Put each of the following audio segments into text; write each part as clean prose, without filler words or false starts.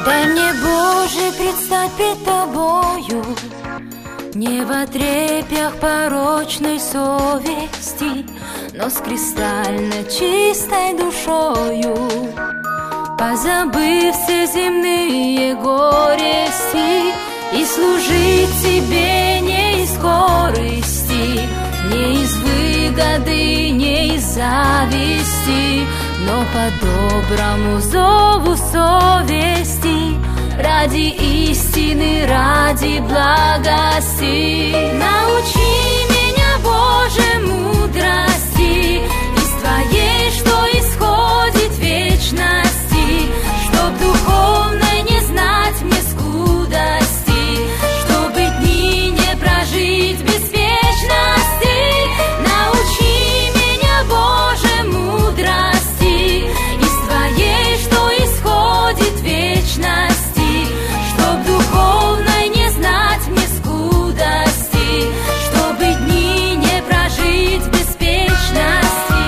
Дай мне, Боже, предстать пред Тобою, не в отрепьях порочной совести, но с кристально чистой душою, позабыв все земные горести, и служить Тебе не из корысти, не из выгоды, не из зависти, но по доброму зову совести, ради истины, ради благости. Научи меня, Боже, мудрости, из Твоей, что исходит вечности, чтоб духовной не знать мне скудости, чтобы дни не прожить без вечности. Научи меня, Боже, мудрости, из Твоей, что исходит вечности, чтоб духовной не знать мне скудости, чтобы дни не прожить без вечности.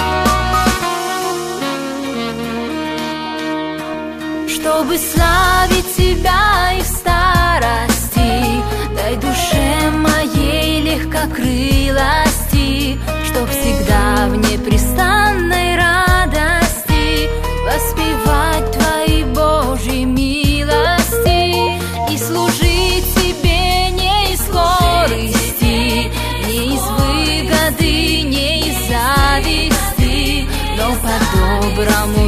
Чтобы славить Тебя и в старости, дай душе моей легкокрылости, чтоб всегда в непрестанной радости воспевать Твои Божьи милости и служить Тебе не из корысти, не из выгоды, не из зависти, но по доброму